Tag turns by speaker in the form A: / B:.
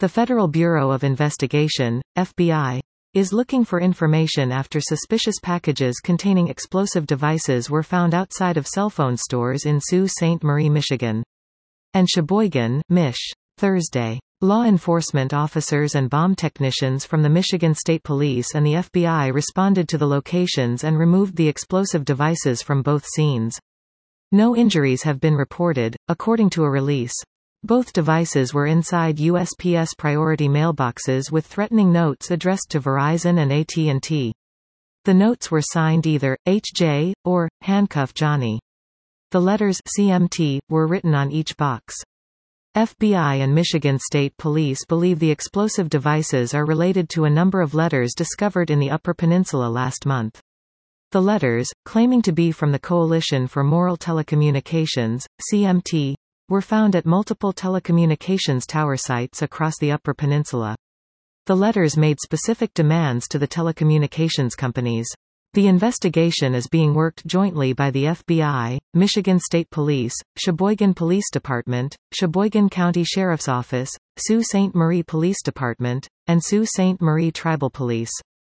A: The Federal Bureau of Investigation, FBI, is looking for information after suspicious packages containing explosive devices were found outside of cell phone stores in Sault Ste. Marie, Michigan, and Sheboygan, Mich. Thursday. Law enforcement officers and bomb technicians from the Michigan State Police and the FBI responded to the locations and removed the explosive devices from both scenes. No injuries have been reported, according to a release. Both devices were inside USPS priority mailboxes with threatening notes addressed to Verizon and AT&T. The notes were signed either H.J. or Handcuff Johnny. The letters CMT were written on each box. FBI and Michigan State Police believe the explosive devices are related to a number of letters discovered in the Upper Peninsula last month. The letters, claiming to be from the Coalition for Moral Telecommunications, CMT, were found at multiple telecommunications tower sites across the Upper Peninsula. The letters made specific demands to the telecommunications companies. The investigation is being worked jointly by the FBI, Michigan State Police, Sheboygan Police Department, Sheboygan County Sheriff's Office, Sault Ste. Marie Police Department, and Sault Ste. Marie Tribal Police.